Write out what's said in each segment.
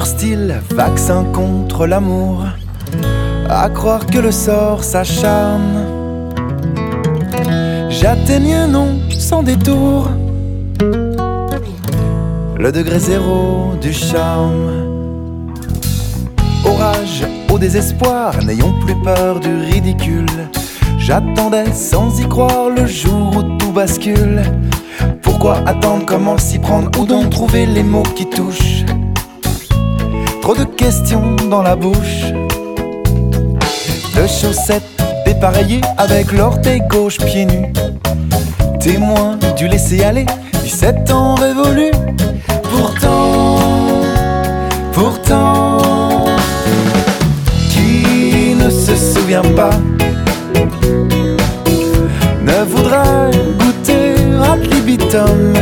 leur style, vaccin contre l'amour, à croire que le sort s'acharne. J'atteigne non sans détour le degré zéro du charme. Orage au désespoir, n'ayons plus peur du ridicule. J'attendais sans y croire le jour où tout bascule. Pourquoi attendre, comment s'y prendre, où donc trouver les mots qui touchent? Trop de questions dans la bouche. De chaussettes dépareillées avec l'orteil gauche pieds nus. Témoin du laisser-aller, 17 ans révolus. Pourtant, qui ne se souvient pas ne voudrait goûter ad libitum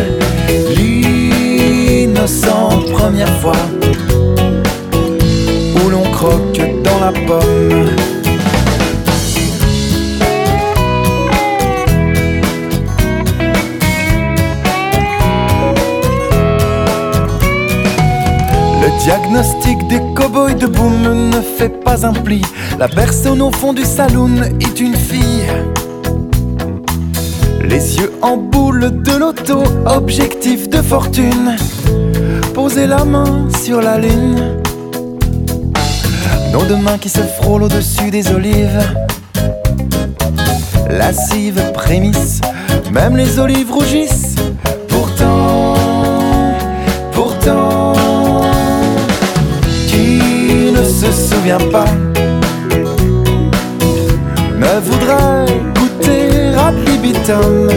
l'innocente première fois où l'on croque dans la pomme. Le diagnostic des cow-boys de boom ne fait pas un pli. La personne au fond du saloon est une fille. Les yeux en boule de l'auto, objectif de fortune. Poser la main sur la ligne. Nos deux mains qui se frôlent au-dessus des olives. Lascives prémisse, même les olives rougissent. Pourtant, qui ne se souvient pas ne voudrait goûter ad libitum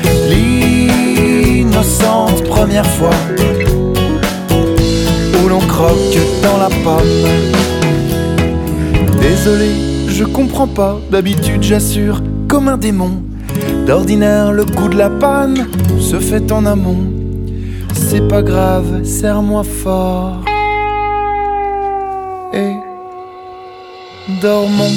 l'innocente première fois où l'on croque dans la pomme. Désolé, je comprends pas, d'habitude j'assure comme un démon. D'ordinaire le coup de la panne se fait en amont. C'est pas grave, serre-moi fort et dormons.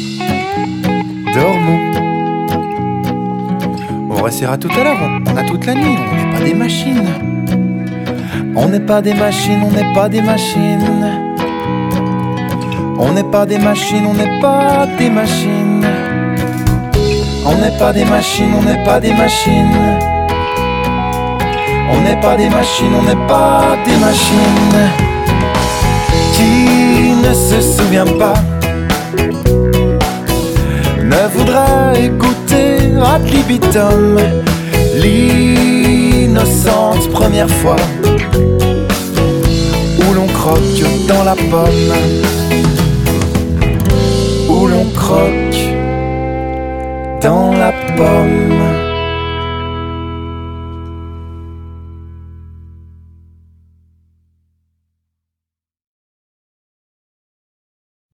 On restera tout à l'heure, on a toute la nuit, on n'est pas des machines. On n'est pas des machines, on n'est pas des machines. On n'est pas des machines, on n'est pas des machines. On n'est pas des machines, on n'est pas des machines. On n'est pas des machines, on n'est pas des machines. Qui ne se souvient pas ne voudrait goûter ad libitum l'innocente première fois où l'on croque dans la pomme.